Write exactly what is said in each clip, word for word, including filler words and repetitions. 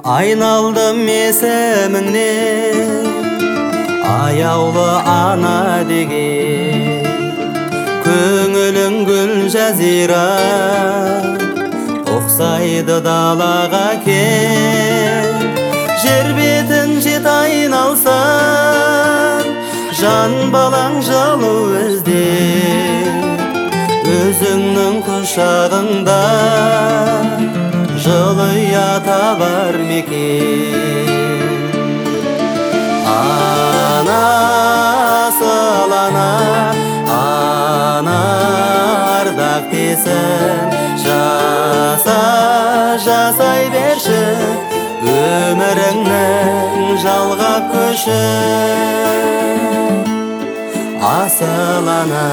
Айналдым есіміңнен аяулы ана деген, көңілің гүл жазира ұқсайды далаға кең. Жер бетін жет айналсан, жан балаң жылу іздеп, өзіңнің құшағыңда жылы ұята бар мекен. Ана сылана, ана ардақ десін, жаса жасай берші өміріңнің жалғап көші. Асыл ана,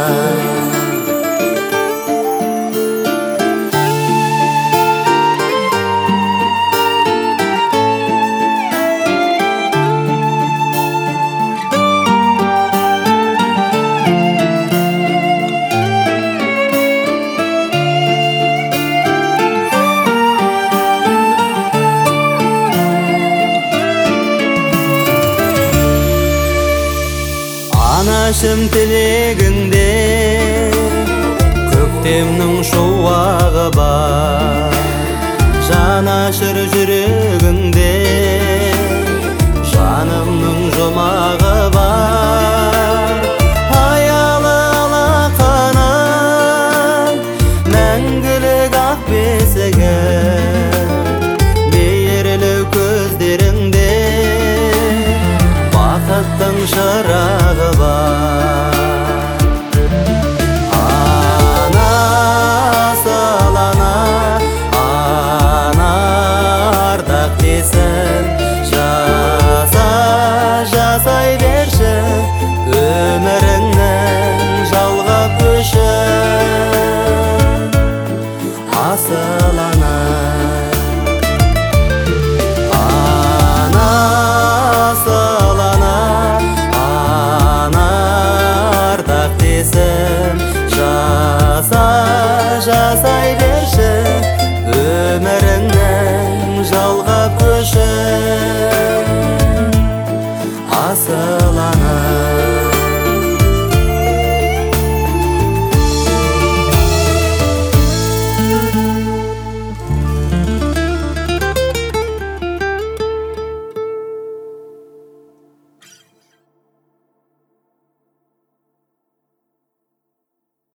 анашым тілегіңде көктемнің шуағы бар, жанашыр жүрегіңде жанымның жұмағы бар. Аялы алақанат мәңгілік ақ бесігім, мейірлі көздеріңде бақыттың шырағы бар. Ана сылана, ана ардақ десін, жаса жасай берші өміріңнің жалғап көші. Асыл ана, жаса жасай берші